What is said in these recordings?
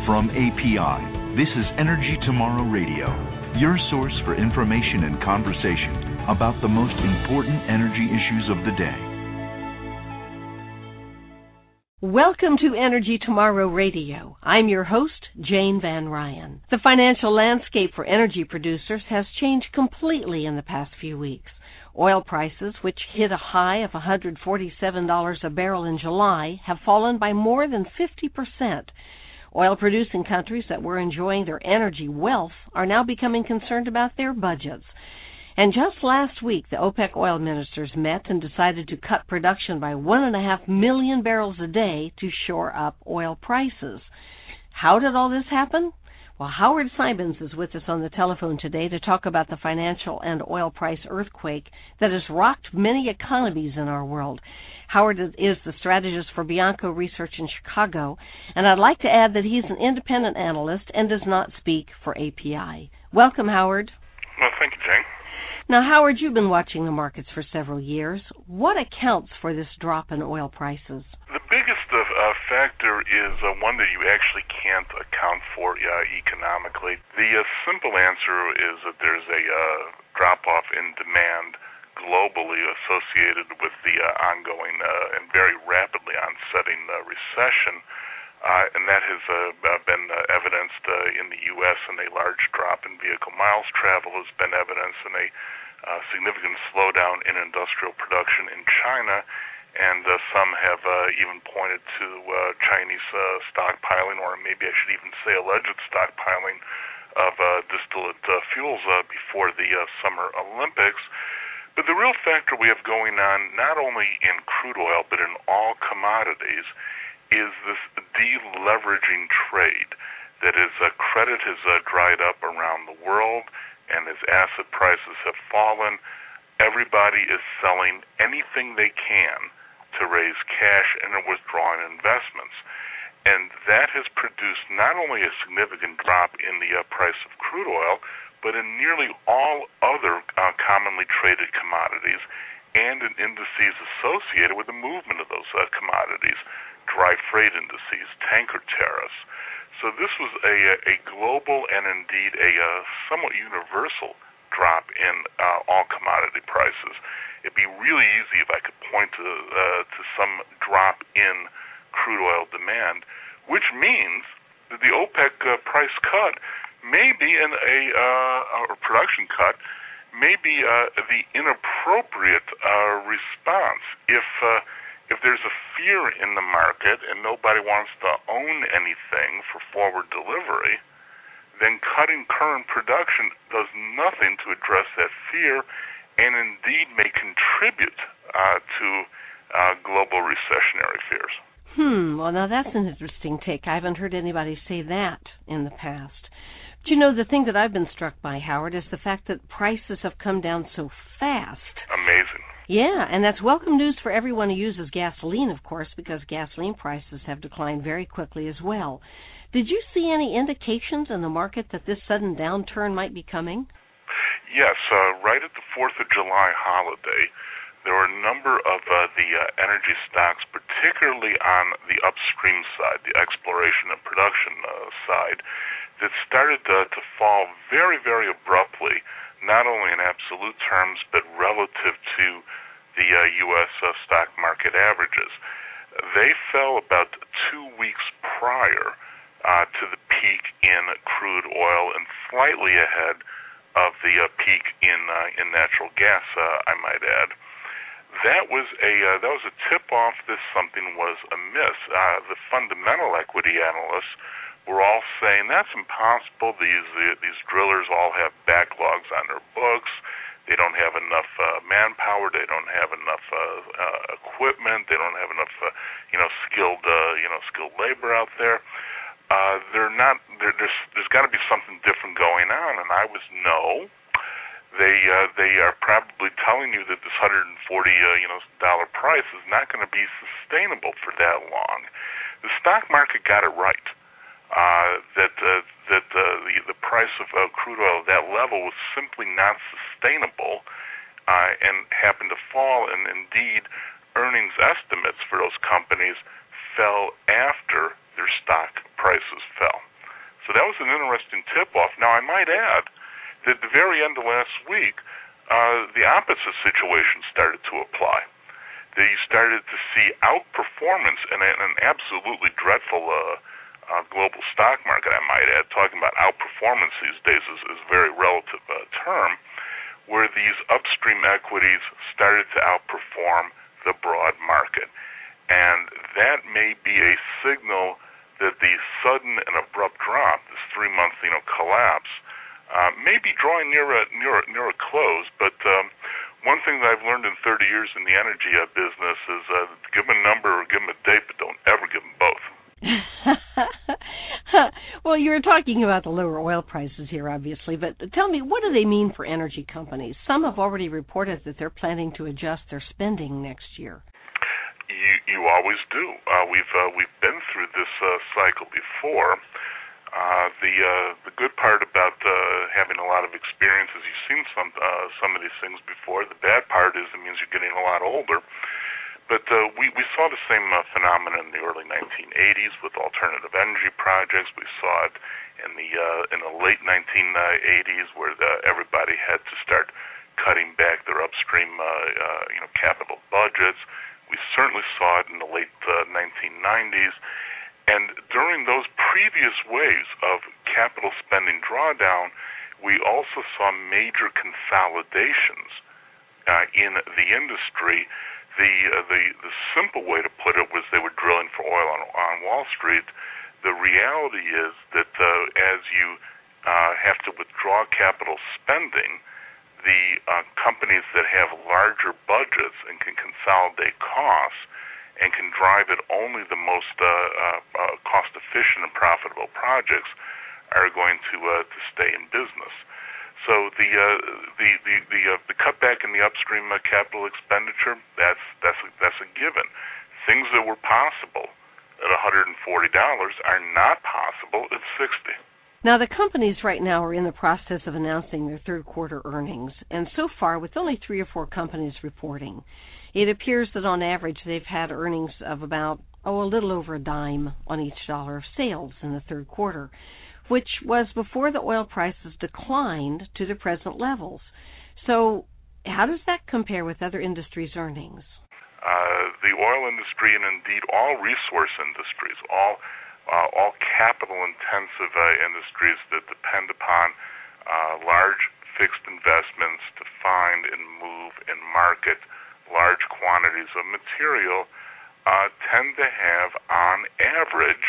From API, this is Energy Tomorrow Radio, your source for information and conversation about the most important energy issues of the day. Welcome to Energy Tomorrow Radio. I'm your host, Jane Van Ryan. The financial landscape for energy producers has changed completely in the past few weeks. Oil prices, which hit a high of $147 a barrel in July, have fallen by more than 50%. Oil-producing countries that were enjoying their energy wealth are now becoming concerned about their budgets. And just last week, the OPEC oil ministers met and decided to cut production by 1.5 million barrels a day to shore up oil prices. How did all this happen? Well, Howard Simons is with us on the telephone today to talk about the financial and oil price earthquake that has rocked many economies in our world. Howard is the strategist for Bianco Research in Chicago, and I'd like to add that he's an independent analyst and does not speak for API. Welcome, Howard. Well, thank you, Jane. Now, Howard, you've been watching the markets for several years. What accounts for this drop in oil prices? The biggest factor is one that you actually can't account for economically. The simple answer is that there's a drop-off in demand globally associated with the ongoing and very rapidly onsetting recession, and that has been evidenced in the U.S., and a large drop in vehicle miles travel has been evidenced, and a significant slowdown in industrial production in China, and some have even pointed to Chinese stockpiling, or maybe I should even say alleged stockpiling of distillate fuels before the Summer Olympics. But the real factor we have going on, not only in crude oil, but in all commodities, is this deleveraging trade. That is, credit has dried up around the world, and as asset prices have fallen, everybody is selling anything they can to raise cash and are withdrawing investments. And that has produced not only a significant drop in the price of crude oil, but in nearly all other commonly traded commodities and in indices associated with the movement of those commodities, dry freight indices, tanker tariffs. So this was a global and indeed a somewhat universal drop in all commodity prices. It'd be really easy if I could point to some drop in crude oil demand, which means that the OPEC price cut may be a production cut, may be the inappropriate response. If there's a fear in the market and nobody wants to own anything for forward delivery, then cutting current production does nothing to address that fear, and indeed may contribute to global recessionary fears. Well, now that's an interesting take. I haven't heard anybody say that in the past. But you know, the thing that I've been struck by, Howard, is the fact that prices have come down so fast. Amazing. Yeah, and that's welcome news for everyone who uses gasoline, of course, because gasoline prices have declined very quickly as well. Did you see any indications in the market that this sudden downturn might be coming? Yes, right at the 4th of July holiday, there were a number of the energy stocks, particularly on the upstream side, the exploration and production side, that started to fall very, very abruptly, not only in absolute terms, but relative to the U.S. Stock market averages. They fell about 2 weeks prior to the peak in crude oil and slightly ahead of the peak in natural gas, I might add. That was a tip-off that something was amiss. The fundamental equity analysts were all saying that's impossible. These drillers all have backlogs on their books. They don't have enough manpower. They don't have enough equipment. They don't have enough skilled labor out there. There's got to be something different going on. And I was no. They are probably telling you that this $140 dollar price is not going to be sustainable for that long. The stock market got it right. That the price of crude oil at that level was simply not sustainable, and happened to fall. And indeed, earnings estimates for those companies fell after their stock prices fell. an interesting tip-off. Now, I might add that at the very end of last week, the opposite situation started to apply. That you started to see outperformance in an absolutely dreadful global stock market, I might add. Talking about outperformance these days is a very relative term, where these upstream equities started to outperform the broad market. And that may be a signal that the sudden and abrupt drop, this 3-month collapse, may be drawing near a close. But one thing that I've learned in 30 years in the energy business is give them a number or give them a date, but don't ever give them both. Well, you were talking about the lower oil prices here, obviously, but tell me, what do they mean for energy companies? Some have already reported that they're planning to adjust their spending next year. You always do. We've been through this cycle before. The good part about having a lot of experience is you've seen some of these things before. The bad part is it means you're getting a lot older. But we saw the same phenomenon in the early 1980s with alternative energy projects. We saw it in the late 1980s where everybody had to start cutting back their upstream capital budgets. We certainly saw it in the late 1990s. And during those previous waves of capital spending drawdown, we also saw major consolidations in the industry. The simple way to put it was they were drilling for oil on Wall Street. The reality is that as you have to withdraw capital spending, the companies that have larger budgets and can consolidate costs and can drive it only the most cost-efficient and profitable projects are going to stay in business. So the cutback in the upstream capital expenditure, that's a given. Things that were possible at $140 are not possible at $60. Now, the companies right now are in the process of announcing their third quarter earnings, and so far, with only 3 or 4 companies reporting, it appears that on average they've had earnings of about, a little over a dime on each dollar of sales in the third quarter, which was before the oil prices declined to the present levels. So how does that compare with other industries' earnings? The oil industry, and indeed all resource industries, all capital-intensive industries that depend upon large fixed investments to find and move and market large quantities of material, tend to have, on average,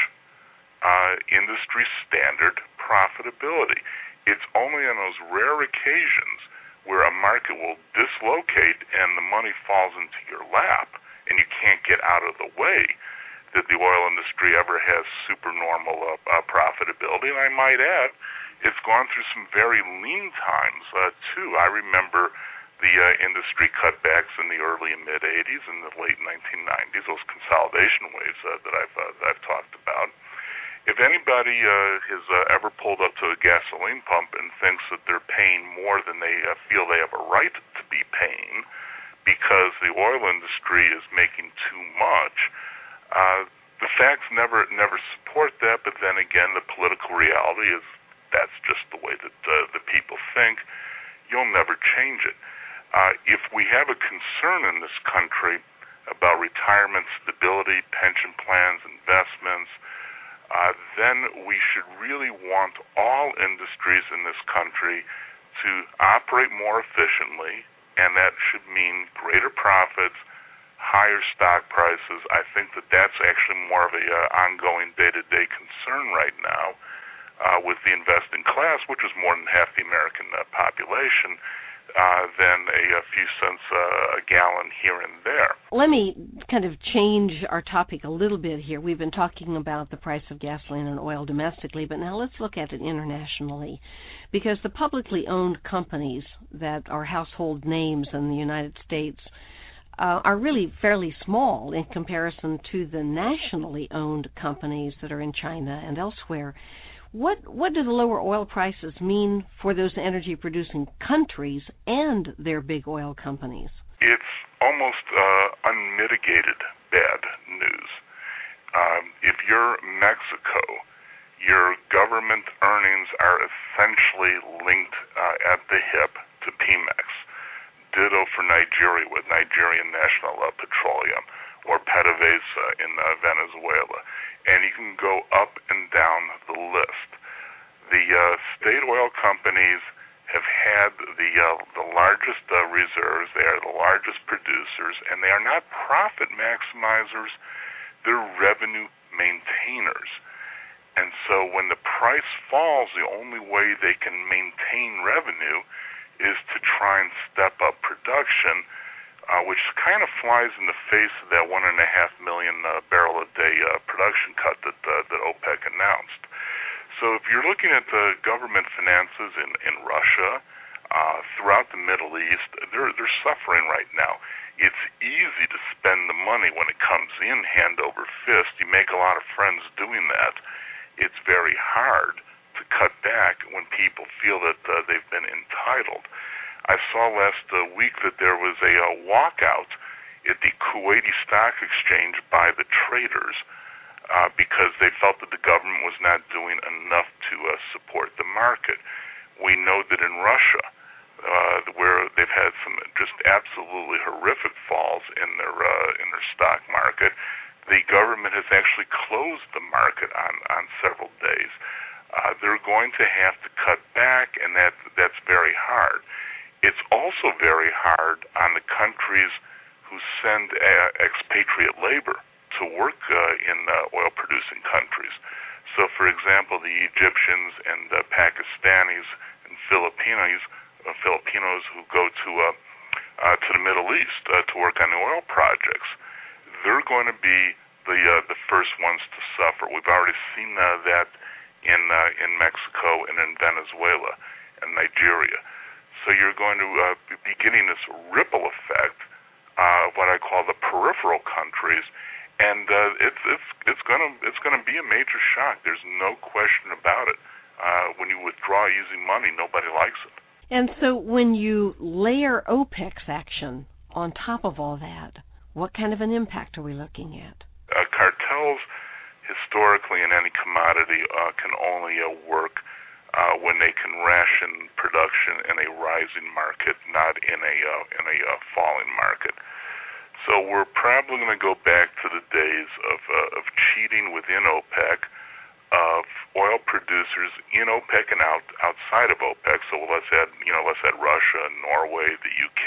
industry standard profitability. It's only on those rare occasions where a market will dislocate and the money falls into your lap and you can't get out of the way that the oil industry ever has supernormal profitability. And I might add, it's gone through some very lean times, too. I remember the industry cutbacks in the early and mid-'80s and the late 1990s, those consolidation waves that I've talked about. If anybody has ever pulled up to a gasoline pump and thinks that they're paying more than they feel they have a right to be paying because the oil industry is making too much, the facts never support that, but then again, the political reality is that's just the way that the people think. You'll never change it. If we have a concern in this country about retirement stability, pension plans, investments, then we should really want all industries in this country to operate more efficiently, and that should mean greater profits, higher stock prices. I think that that's actually more of a ongoing day-to-day concern right now with the investing class, which is more than half the American population, than a few cents a gallon here and there. Let me kind of change our topic a little bit here. We've been talking about the price of gasoline and oil domestically, but now let's look at it internationally, because the publicly owned companies that are household names in the United States are really fairly small in comparison to the nationally owned companies that are in China and elsewhere. What do the lower oil prices mean for those energy-producing countries and their big oil companies? It's almost unmitigated bad news. If you're Mexico, your government government earnings are essentially linked at the hip to Pemex. Ditto for Nigeria with Nigerian National Petroleum, or PDVSA in Venezuela. And you can go up and down the list. The state oil companies have had the largest reserves. They are the largest producers, and they are not profit maximizers. They're revenue maintainers. And so when the price falls, the only way they can maintain revenue is to try and step up production, which kind of flies in the face of that 1.5 million barrel a day production cut that OPEC announced. So if you're looking at the government finances in Russia, throughout the Middle East, they're suffering right now. It's easy to spend the money when it comes in hand over fist. You make a lot of friends doing that. It's very hard to cut back when people feel that they've been entitled. I saw last week that there was a walkout at the Kuwaiti Stock Exchange by the traders because they felt that the government was not doing enough to support the market. We know that in Russia, where they've had some just absolutely horrific falls in their stock market, the government has actually closed the market on several days. They're going to have to cut back, and that's very hard. It's also very hard on the countries who send expatriate labor to work in oil-producing countries. So, for example, the Egyptians and Pakistanis and Filipinos who go to the Middle East to work on the oil projects, they're going to be the first ones to suffer. We've already seen that in Mexico and in Venezuela and Nigeria. So you're going to be getting this ripple effect of what I call the peripheral countries, and it's going to be a major shock. There's no question about it. When you withdraw easy money, nobody likes it. And so when you layer OPEC's action on top of all that, what kind of an impact are we looking at? Cartels, historically in any commodity, can only work when they can ration production in a rising market, not in a falling market. So we're probably going to go back to the days of cheating within OPEC, of oil producers in OPEC and outside of OPEC. So let's add Russia, Norway, the UK,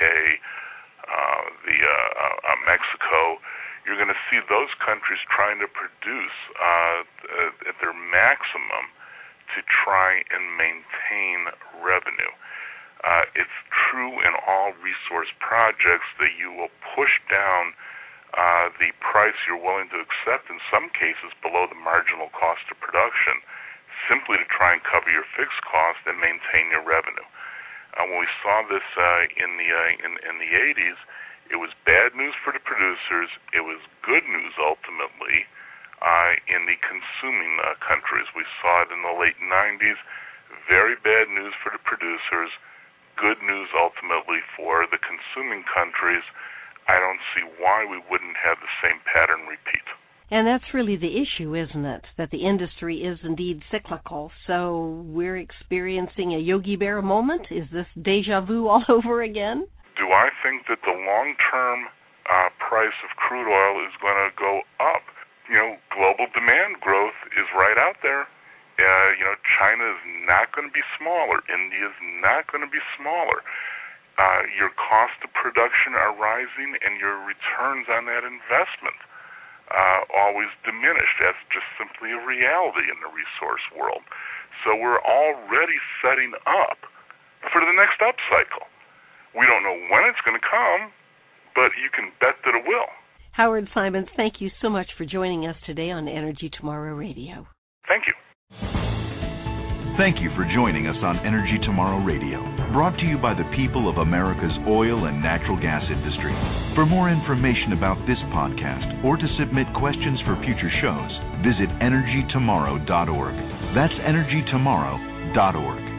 Mexico. You're going to see those countries trying to produce at their maximum to try and maintain revenue. It's true in all resource projects that you will push down the price you're willing to accept, in some cases below the marginal cost of production, simply to try and cover your fixed cost and maintain your revenue. When we saw this in the 80s, it was bad news for the producers. It was good news ultimately in the consuming countries. We saw it in the late 90s. Very bad news for the producers. Good news ultimately for the consuming countries. I don't see why we wouldn't have the same pattern repeat. And that's really the issue, isn't it? That the industry is indeed cyclical. So we're experiencing a Yogi Berra moment? Is this deja vu all over again? Do I think that the long-term price of crude oil is going to go up? Global demand growth is right out there. China is not going to be smaller. India is not going to be smaller. Your cost of production are rising, and your returns on that investment always diminish. That's just simply a reality in the resource world. So we're already setting up for the next upcycle. We don't know when it's going to come, but you can bet that it will. Howard Simons, thank you so much for joining us today on Energy Tomorrow Radio. Thank you. Thank you for joining us on Energy Tomorrow Radio, brought to you by the people of America's oil and natural gas industry. For more information about this podcast or to submit questions for future shows, visit energytomorrow.org. That's energytomorrow.org.